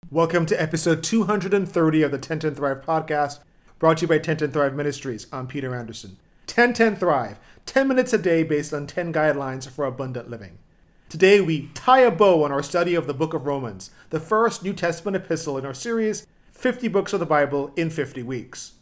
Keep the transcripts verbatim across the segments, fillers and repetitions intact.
Welcome to episode two hundred thirty of the ten ten Thrive podcast, brought to you by ten ten Thrive Ministries. I'm Peter Anderson. ten ten Thrive, ten minutes a day based on ten guidelines for abundant living. Today we tie a bow on our study of the book of Romans, the first New Testament epistle in our series, fifty Books of the Bible in fifty weeks.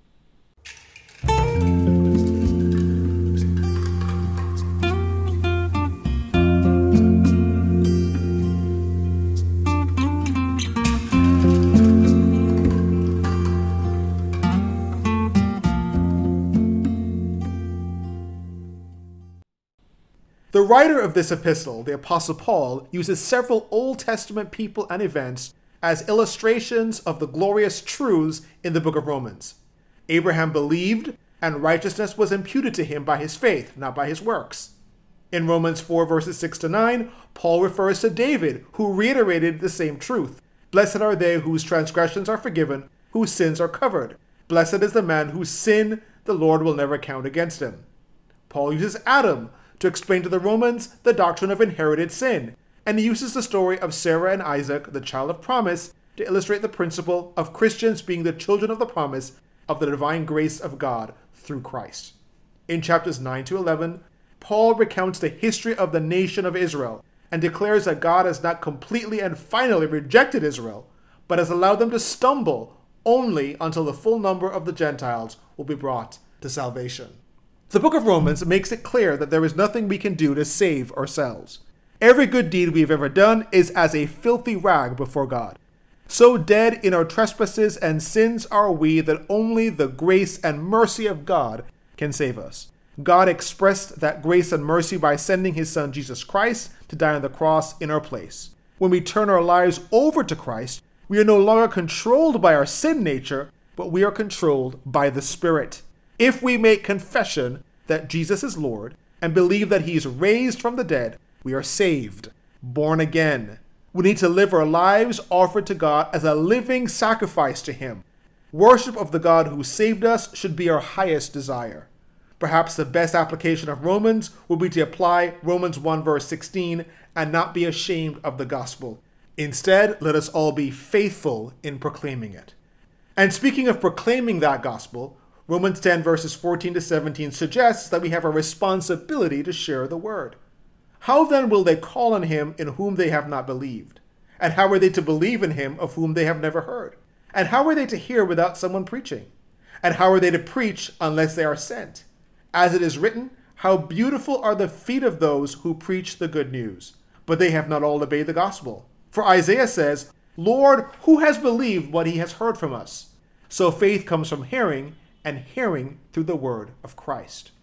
The writer of this epistle, the Apostle Paul, uses several Old Testament people and events as illustrations of the glorious truths in the book of Romans. Abraham believed, and righteousness was imputed to him by his faith, not by his works. In Romans four, verses six to nine, Paul refers to David, who reiterated the same truth. Blessed are they whose transgressions are forgiven, whose sins are covered. Blessed is the man whose sin the Lord will never count against him. Paul uses Adam to explain to the Romans the doctrine of inherited sin, and he uses the story of Sarah and Isaac, the child of promise, to illustrate the principle of Christians being the children of the promise of the divine grace of God through Christ. In chapters nine to eleven, Paul recounts the history of the nation of Israel and declares that God has not completely and finally rejected Israel, but has allowed them to stumble only until the full number of the Gentiles will be brought to salvation. The book of Romans makes it clear that there is nothing we can do to save ourselves. Every good deed we've ever done is as a filthy rag before God. So dead in our trespasses and sins are we that only the grace and mercy of God can save us. God expressed that grace and mercy by sending his son Jesus Christ to die on the cross in our place. When we turn our lives over to Christ, we are no longer controlled by our sin nature, but we are controlled by the Spirit. If we make confession that Jesus is Lord and believe that he is raised from the dead, we are saved, born again. We need to live our lives offered to God as a living sacrifice to him. Worship of the God who saved us should be our highest desire. Perhaps the best application of Romans would be to apply Romans one verse sixteen and not be ashamed of the gospel. Instead, let us all be faithful in proclaiming it. And speaking of proclaiming that gospel, Romans ten verses fourteen to seventeen suggests that we have a responsibility to share the word. How then will they call on him in whom they have not believed? And how are they to believe in him of whom they have never heard? And how are they to hear without someone preaching? And how are they to preach unless they are sent? As it is written, how beautiful are the feet of those who preach the good news. But they have not all obeyed the gospel. For Isaiah says, Lord, who has believed what he has heard from us? So faith comes from hearing, and hearing through the word of Christ.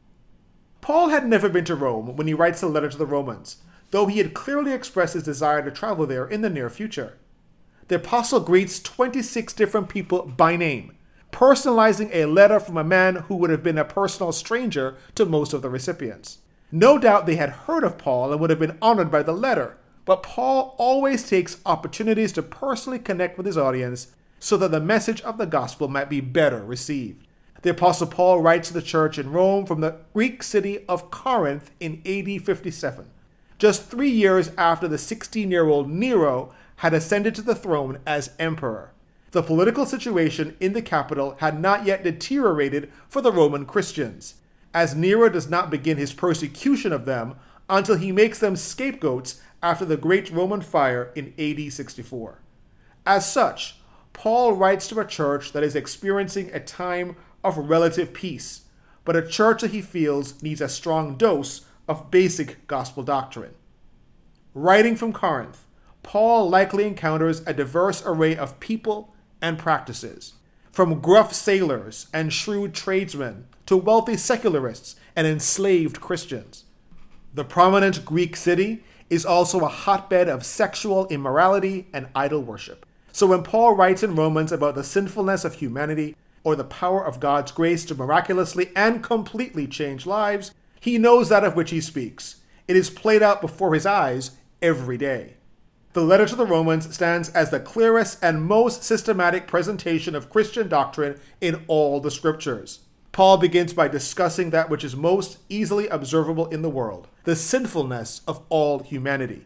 Paul had never been to Rome when he writes the letter to the Romans, though he had clearly expressed his desire to travel there in the near future. The apostle greets twenty-six different people by name, personalizing a letter from a man who would have been a personal stranger to most of the recipients. No doubt they had heard of Paul and would have been honored by the letter, but Paul always takes opportunities to personally connect with his audience so that the message of the gospel might be better received. The Apostle Paul writes to the church in Rome from the Greek city of Corinth in A D fifty-seven, just three years after the sixteen-year-old Nero had ascended to the throne as emperor. The political situation in the capital had not yet deteriorated for the Roman Christians, as Nero does not begin his persecution of them until he makes them scapegoats after the Great Roman Fire in A D sixty-four. As such, Paul writes to a church that is experiencing a time of relative peace, but a church that he feels needs a strong dose of basic gospel doctrine. Writing from Corinth, Paul likely encounters a diverse array of people and practices, from gruff sailors and shrewd tradesmen to wealthy secularists and enslaved Christians. The prominent Greek city is also a hotbed of sexual immorality and idol worship. So when Paul writes in Romans about the sinfulness of humanity or the power of God's grace to miraculously and completely change lives, he knows that of which he speaks. It is played out before his eyes every day. The letter to the Romans stands as the clearest and most systematic presentation of Christian doctrine in all the scriptures. Paul begins by discussing that which is most easily observable in the world, the sinfulness of all humanity.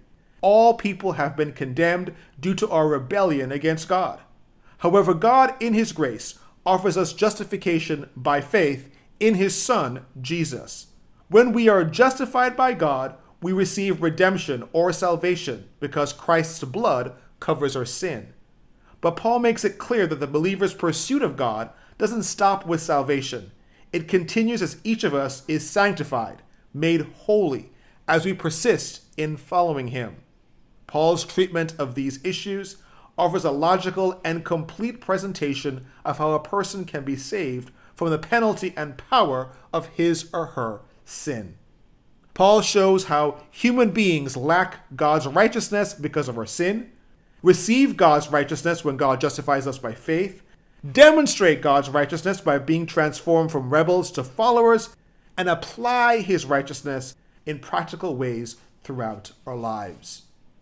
all people have been condemned due to our rebellion against God. However, God, in his grace, offers us justification by faith in his Son, Jesus. When we are justified by God, we receive redemption or salvation because Christ's blood covers our sin. But Paul makes it clear that the believer's pursuit of God doesn't stop with salvation. It continues as each of us is sanctified, made holy, as we persist in following him. Paul's treatment of these issues offers a logical and complete presentation of how a person can be saved from the penalty and power of his or her sin. Paul shows how human beings lack God's righteousness because of our sin, receive God's righteousness when God justifies us by faith, demonstrate God's righteousness by being transformed from rebels to followers, and apply his righteousness in practical ways throughout our lives.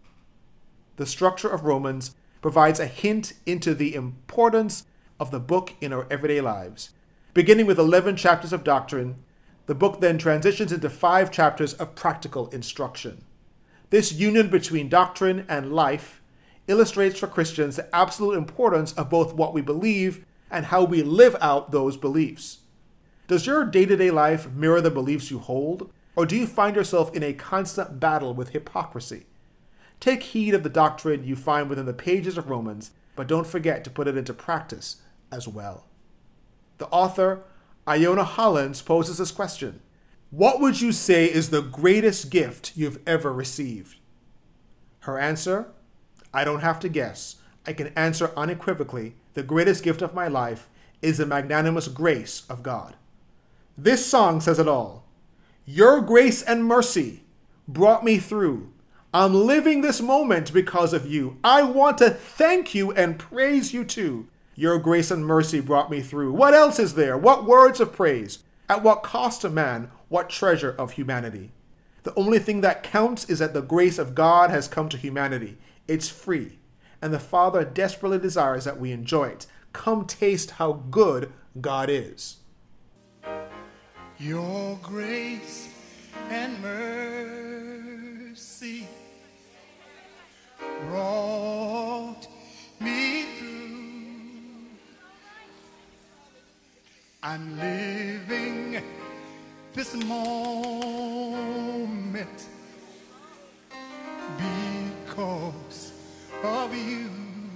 The structure of Romans provides a hint into the importance of the book in our everyday lives. Beginning with eleven chapters of doctrine, the book then transitions into five chapters of practical instruction. This union between doctrine and life illustrates for Christians the absolute importance of both what we believe and how we live out those beliefs. Does your day-to-day life mirror the beliefs you hold, or do you find yourself in a constant battle with hypocrisy? Take heed of the doctrine you find within the pages of Romans, but don't forget to put it into practice as well. The author, Iona Hollins, poses this question: what would you say is the greatest gift you've ever received? Her answer: I don't have to guess. I can answer unequivocally, the greatest gift of my life is the magnanimous grace of God. This song says it all. Your grace and mercy brought me through. I'm living this moment because of you. I want to thank you and praise you too. Your grace and mercy brought me through. What else is there? What words of praise? At what cost to man? What treasure of humanity? The only thing that counts is that the grace of God has come to humanity. It's free, and the Father desperately desires that we enjoy it. Come taste how good God is. Your grace and mercy brought me through. I'm living this moment because of you.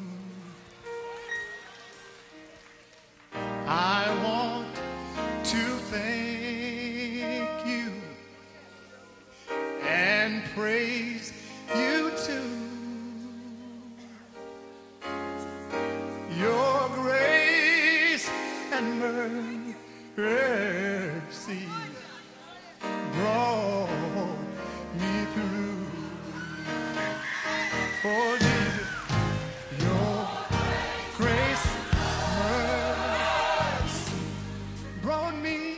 I want to thank you and praise you too. Your grace and mercy brought me through. Oh Jesus, your grace, mercy brought me.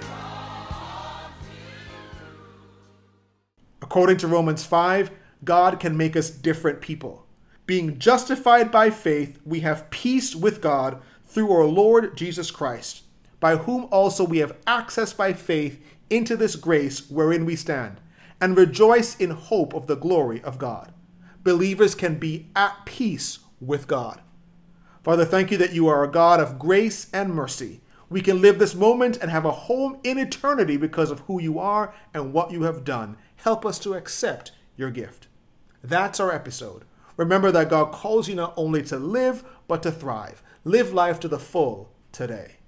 According to Romans five, God can make us different people. Being justified by faith, we have peace with God through our Lord Jesus Christ, by whom also we have access by faith into this grace wherein we stand, and rejoice in hope of the glory of God. Believers can be at peace with God. Father, thank you that you are a God of grace and mercy. We can live this moment and have a home in eternity because of who you are and what you have done. Help us to accept your gift. That's our episode. Remember that God calls you not only to live, but to thrive. Live life to the full today.